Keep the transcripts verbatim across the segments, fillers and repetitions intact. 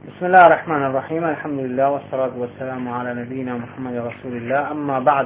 بسم الله الرحمن الرحيم. الحمد لله والصلاة والسلام على نبينا محمد رسول الله. أما بعد،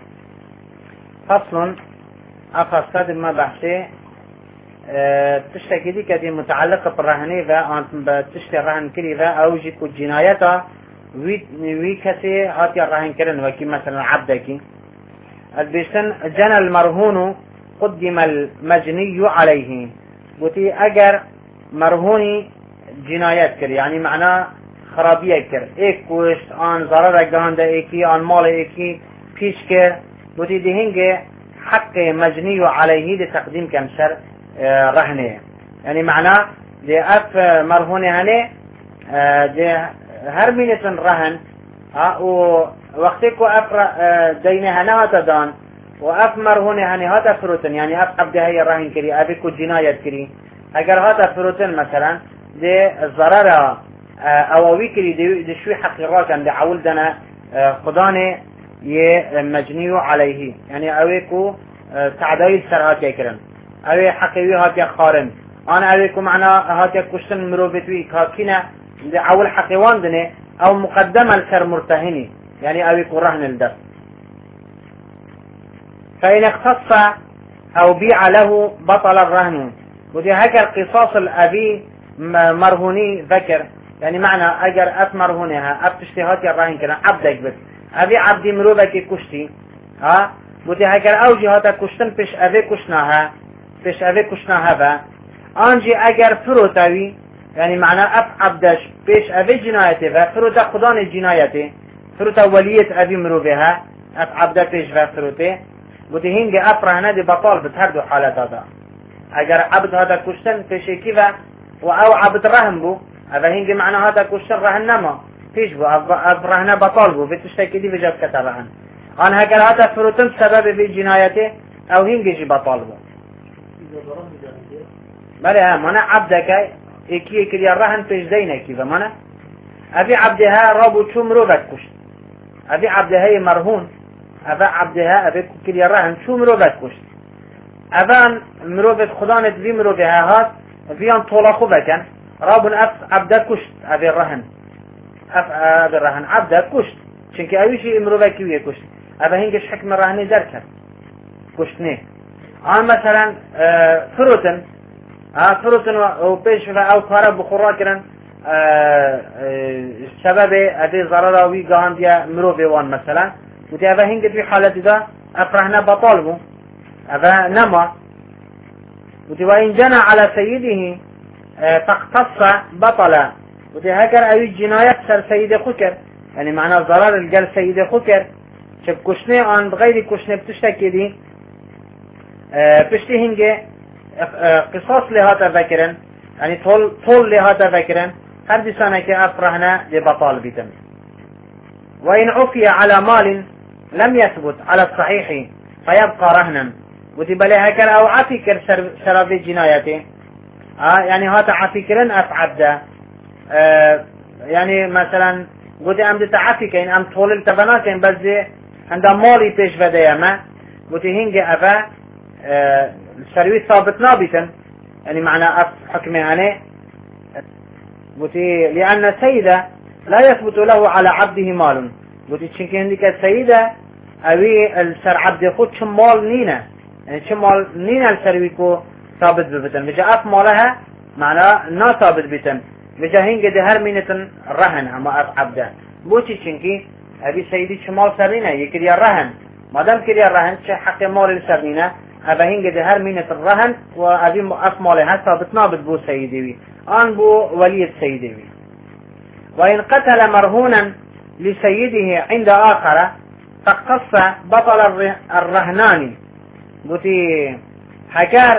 فصل أفصل ما بحثي أه تشتكي دي كدي متعلقة بالرهني ذا أنت بتشتري رهن كري ذا أو جيك الجناية وي وي كسي هاتي الرهن كرن وكي مثلا عبدك البيسن جنى المرهون قدم المجني عليه بوتي أجر مرهوني جنايت كر يعني معناه خرابية كر ايك كوشت آن ضرر جهنده ايكي آن مال ايكي پیش كر بوتي دي هنگه حق مجني عليه دي تقديم كم سر اه رهنه يعني معناه دي اف مرهونه هنه اه دي هر مينتن رهن ها و وقتكو اف اه دينه هنه هاتا دان و اف مرهونه هنه هاتا فروتن يعني اف عبده هي رهن كري ابيكو جنايت كري اگر هاتا فروتن مثلا دي الضرر او ويكري دي, دي شوي حقيقات دي عول دنا خدانه مجني عليه يعني اويكو تعديل سرهات يكرن اوي حقيقي هات يخارن انا اويكو معنا هات يكشتن مروبتوي كاكينا دي عول حقيوان دني او مقدمة لسر مرتهني يعني اويكو رهن الدف. فإن اختص او بيع له بطل الرهن ودي هكا القصاص الابي مرهوني ذكر يعني معنى اجر اف مرهونها اف تشتهاتي الراهن كنا عبدك بس ابي عبدي مروبك كشتي ها بودي هكر اوجي هاتا كشتن پیش اوه كشناها پیش اوه كشناها با انجي اجر فروتاوي يعني معنى اف عبدش پیش اوه جنايته و فروتا خدان جنايته فروتا وليت ابي مروبها اف عبده پیش و فروته بودي هنگه اف رهنه دي بطال بتهر دو حالت هذا اجر عبد هاتا كشتن پیشي كيفا و او عبد رهن بو هذا هنجي معنى هذا كشتر رهن نما فيش بو اف رهنه بطال بو بتشتكي دي بجاز كتر رهن ان هكذا هذا فروتن سبب في جنايته او هنجي جي بطال بو بله ها مانا عبدك اكي كريا رهن فيش زينه كيفا مانا ابي عبدها رابو شو مروبك كشت ابي عبدها مرهون ابا عبدها ابي كريا رهن شو مروبك كشت ابان مروبت خدانت في مروبها هات فيان طولا خوبكن رابن اف عبدا كشت ابي الرهن اف ابي الرهن عبدا كشت چونك اوي شيء مروبكي ويا كشت ابا هنگش حكم الرهن دركن كشتني آن مثلا اه فروتن اه فروتن و پیش او کارا بخورا کرن اه اه سبب ابي ضرر وي گان دیا مروبه وان مثلا ودي ابا هنگ في حالت دا اف رهن بطال بو ابا نما ودي وإن جنى على سيده فاقتص بطلا ودي هكر أي جناية سر سيد خكر يعني معنى ضرر الجل سيد خكر شب كشني عن بغير كشني بتشتكي دي بشتي هنجي قصاص لهذا ذكرا يعني طول طول لهذا ذكرا هر دي سنة كأفرهنا لبطال بيتم. وإن عفي على مال لم يثبت على الصحيح فيبقى رهنا ودي بلي هكذا او عفكر شرف جنايته اه يعني هذا عفكرن اف عبده آه يعني مثلا قد ام دي تعفكين ام طول التبناكين بس عند مالي پیش وده ما قد هنگ افا آه الشروي ثابت نابتا يعني معنى اف حكمه هنه قد لان السيدة لا يثبت له على عبده مال قد چنك هندك السيدة اوي السر عبد خود چم مال نينه يعني شمال نين السرويكو ثابت ببتن بجا اف مالها معناه نا ثابت بتن بجا هنگ ده هر مينتن رهن اما اف عبده بوچي چنكي ابي سيدي شمال سرينه يكريا رهن مادام كريا رهن چه حق مال السرينه ابا هنگ ده هر مينتن رهن و ابي اف مالها ثابت نابت بو سيدي ان بو ولي السيدي. وان قتل مرهونا لسيده عند اخر فاقتص بطل الرهناني بوتي حكار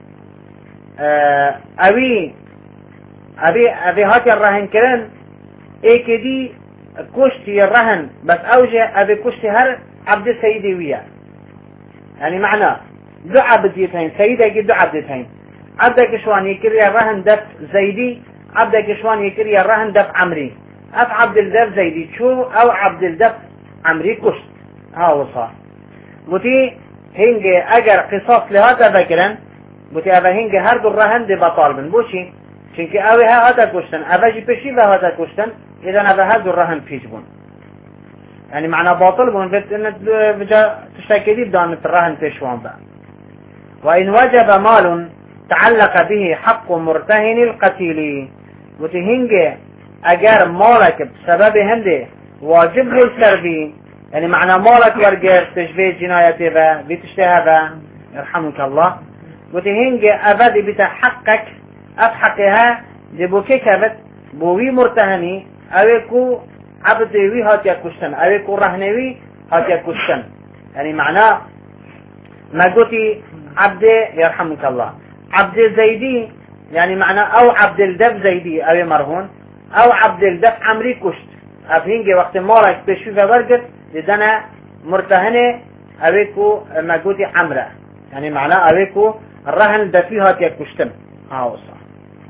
اوي ابي ابي هاتي الرهن كرن ايك دي كشتي الرهن بس اوجه ابي كشتي هر عبد سيدي ويا يعني معناه دو عبديتين سيدي دو عبديتين عبدك شوان يكري الرهن دف زيدي عبدك شوان يكري الرهن دف عمري اف عبد الدف زيدي شو او عبد الدف عمري كشت ها وصار بوتي هنگه اگر قصاص لهذا ذكرن بوتي ابا هنگه هر دو رهن دي بطال بن بوشي چونك چونکی اوی ها هاتا کشتن اوی پیشی و هاتا کشتن اذا اوی ها در رهن پیش بون يعني معنى باطل بون بجا تشتكي بدانت الرهن پیشوان با وإن وجب مال تعلق به حق مرتهن القتيل وتهنج اگر مالك بسبب هنده واجب بو سربي يعني معنى مالك ورقر تشبه جنايته با بتشتهى با يرحمك الله وتهنج أبد بتحقق أفحقها دبوكي كبت بوي مرتهني أويكو عبدوي هاتيا كشتن أويكو رهنوي هاتيا كشتن يعني معناه ما قلتي عبد يرحمك الله عبد زيدي يعني معناه أو عبد الدف زيدي أوي مرهون أو عبد الدف عمري كشت أفهنجي وقت مالك بشوفة ورقت لدنا مرتهنة أويكو ما قلتي عمره يعني معناه أويكو الرهن دفي هاتيا كشتن ها صح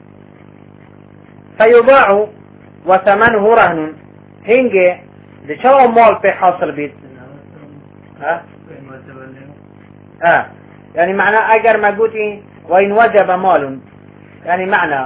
فيباع وثمنه رهن هنجي لشو مال في حاصل بيت ها اه يعني معنى اگر ما قلتي وإن وجب مال يعني معنى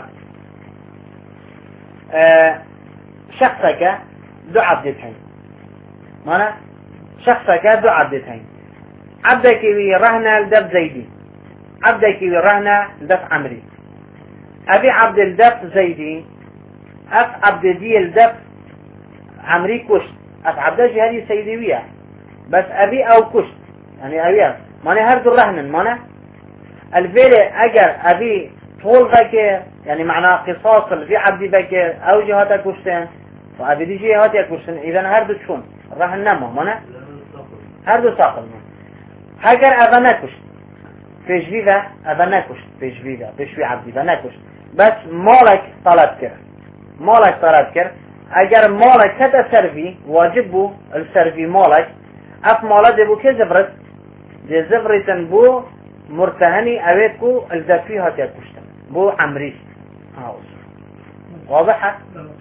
آه شخصك دو عبدتين معنى شخصك دو عبدتين عبدك رهن الدف زيدي عبدك رهن الدف عمري أبي عبد الدف زيدي أف عبد دي الدف عمري كشت أف عبدش هذه سيديوية بس أبي أو كشت يعني أبي ماني هردو رهن ماني الفيلي أجر أبي طول بك يعني معنى قصاص في عبدي بك أو جهاتا كشتين فأبي دي جهاتا كشتين إذن هردو شون رهن نمو ماني هردو ساقل هاجر أبا نكشت پیشوی و اول نکشت پیشوی و پیشوی عبدی و نکشت بس مالک طلب کرد مالک طلب کرد اگر مالک کتا سروی واجب بو السروی مالک اف مالک دبو که زفرت دی زفرتن بو مرتهنی اوید کو الدفی هاتی کشتن بو عمریس واضحة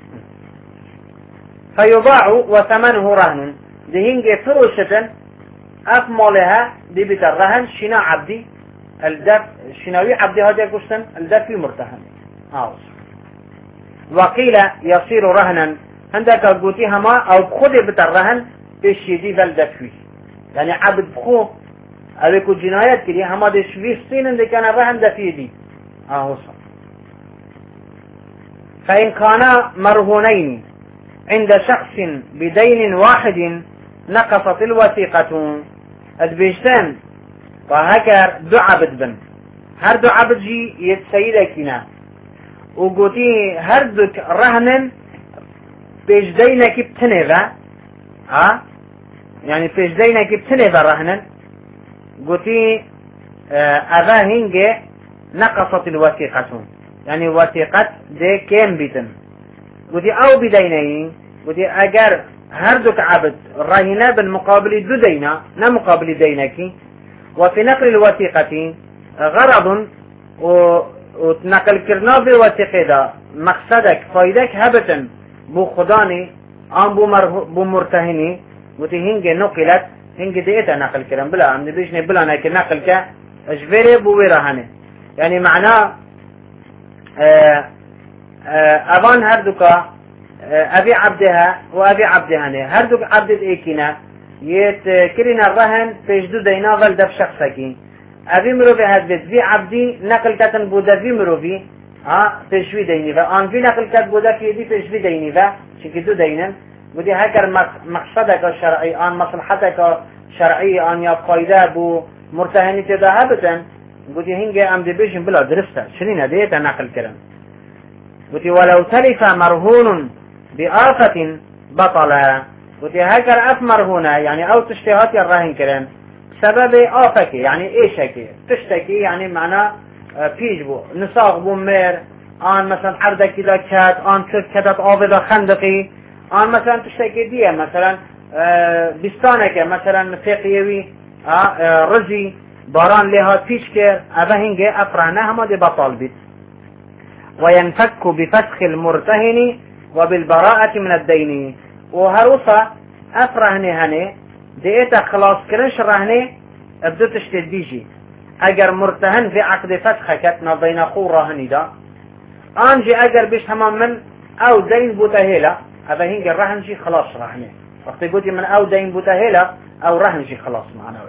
فيباع وثمنه رهن دي هنجي فروشة اف مالها دي بتر رهن شنا عبدي الدف شناوي عبدي هذا كشتن الدف مرتهن عاوز وقيل يصير رهنا عندك قوتي هما او بخود بترهن بشيدي بالدفوي يعني عبد بخو أبيكو جنايات كلي هما دي شوي سين اللي كان الرهن دفي دي اهو صح فإن كانا مرهونين عند شخص بدين واحد نقصت الوثيقة البيشتان فهكر دو عبد بن هر دو عبد جي يتسيدكنا وقوتي هر دو رهنن پیش دینکی بتنه ها يعني پیش دینکی بتنه رهنن قوتي اذا هنگه نقصت الوثيقة يعني وثيقة دي كم بيتن قوتي او بدينه قوتي اگر هر دو عبد رهنا بالمقابل دو دينا نا مقابل دينكي وفي نقل الوثيقة غرض وتنقل كرنا بوثيقة دا مقصدك فايدك هبتا بو خداني ام بو, بو مرتهني وتي هنگ نقلت هنگ ديتا نقل كرن بلا عم نبيشني بلا ناك نقل كا اجبري بو ويرهنه يعني معناه ابان هردوكا ابي عبدها وابي عبدها هردوك عبد ايكينا يت كرنا الرهن فيجدو دينا ظل دف شخصكي ابي مروفي هاد بيت في عبدي نقل كتن بودا في مروفي ها فيشوي ديني فان في نقل كت بودا في دي فيشوي ديني فا شكدو دينن ودي هكر مقصدك الشرعي ان مصلحتك شرعي ان يا قايده بو مرتهني تذهبتن ودي هنجي ام دي بيشن بلا درسته شنين ديتا نقل كرن ودي ولو تلف مرهون بآفة بطل ودي هكر اف مرهونه يعني او تشتهات الراهن كرن سبب آفك يعني ايشك تشتكي يعني معناه پیش بو نساق بو مر آن مثلا عردك دا كات آن كدت آفدا خندقي آن مثلا تشتكي ديه مثلا بستانك مثلا فقيوي رزي باران لها پیش كر اوه هنگه افرانه هما دي بطال بيت وينفك بفسخ المرتهن وبالبراءة من الدين وهروسا افرهنه هنه ديتا خلاص كرنش رهنه ابدو تشتد بيجي اگر مرتهن في عقد فسخ كتنا بين اخو راهني دا آنجي أجر بيش تمام من أو دين بوتهيلا هذا هنجي الرهنجي خلاص رهنه وقت قلت من أو دين بوتهيلا أو رهنجي خلاص معنوي.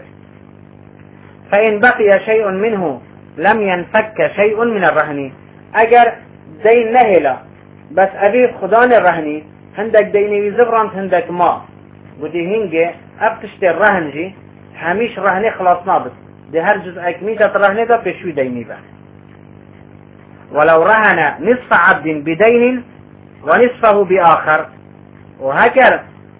فإن بقي شيء منه لم ينفك شيء من الرهن أجر دين نهلا بس أبي خدان الرهني هندك ديني زبران هندك ما ودي هنجي أبتشت الرهنجي هميش رهني خلاص نابط دي هر جزء أكميتة الرهني ده بشوي ديني به. ولو رهن نصف عبد بدين ونصفه بآخر وهكر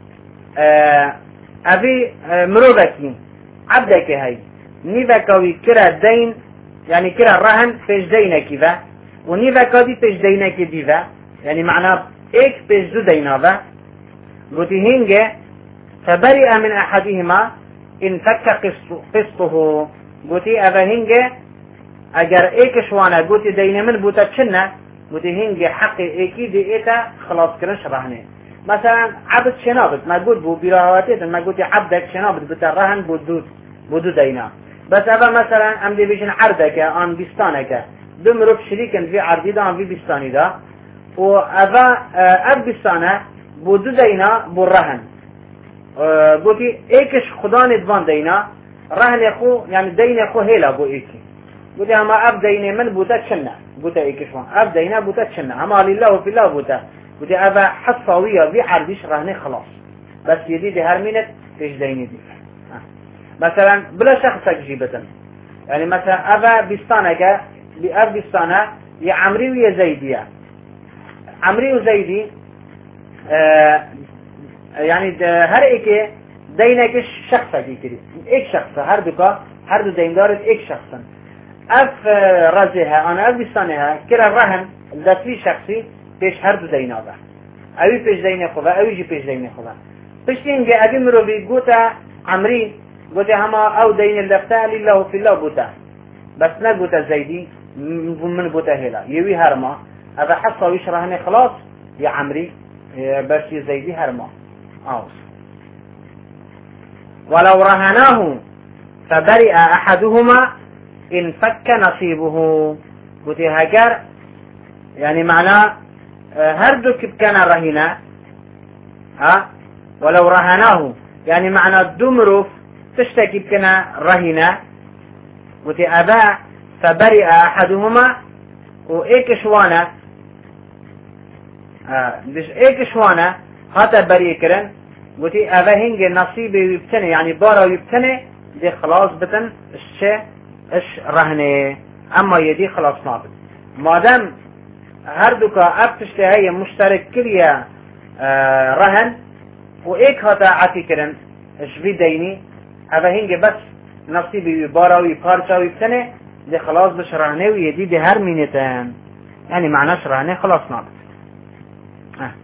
آه أبي آه مروبكي عبدك هاي نيفكاوي كرا دين يعني كرا رهن فيش دينك ذا ونيفكاوي فيش دينك ديذا يعني معناه ايك فيش دو دينا ذا قلت هنجي فبرئ من أحدهما إن فك قسطه قلت أبا هنجي اگر ایک شوانه گوتی دینه من بوتا چنه گوتی هنگی حق ایکی دی ایتا خلاص کرنش رهنه. مثلا عبد شنابت ما قلت بو براهواتيت ما قلت عبدك شنابت بتا رهن بودو بودو دينا بس أبا مثلا ام دي بيجن عردك ان بستانك دمرب شريكا في عردي دا ان في بستاني دا و أبا اب بستانه بودو دينا بو رهن قلتي ايكش خدان ادوان دينا رهن يخو يعني دين يخو هيلا بو ايكي قلتي هما اب ديني من بوتا تشنه بوتا ايكشوان اب دينا بوتا تشنه هما لله في الله بوتا قلتي ابا حصاوية في عرديش رهني خلاص بس يدي دي هرمينت ايش ديني دي مثلا بلا شخصك جيبة يعني مثلا ابا بستانك باب بستانه يا عمري ويا زيدي عمري وزيدي آه يعني هر ايكي دينك شخصك يكري ايك شخص هر دوكا هر دو ديندارت ايك شخصا اف رزها انا اف بستانها كرا الرهن ذات في شخصي پیش هر دو دینا با اوی پیش دین خوبه اوی جی پیش دین خوبه پشتین جه ابی مرو بی گوتا عمری گوتا هما او دین اللفتا لله فی الله گوتا بس نه گوتا زیدی من گوتا هلا یوی هرما اذا حصا ويشرهني خلاص يا عمري بس زيدي هرما اوس ولو رهناه فبرئ احدهما انفك نصيبه قوتي هاجر يعني معناه هردك كان رهنا ها ولو رهناه يعني معنى الدمرف تشتكي كان رهنا قوتي ابا فبرئ احدهما وايك شوانا اه مش ايك شوانا هاتا بريء كرن قوتي ابا هنج نصيبي يبتني يعني بارا يبتني دي خلاص بتن الشيء اش رهنه اما يدي خلاص نابت مادام هردوكا ابتشتي هي مشترك كليا اه رهن وايك هاتا عتي كرن اش في ديني ابا هنج بس نصيبي بارا ويبارشا ويبتني دي خلاص بش رهنه ويدي دي هر مينتان يعني معناش رهنه خلاص نابت اه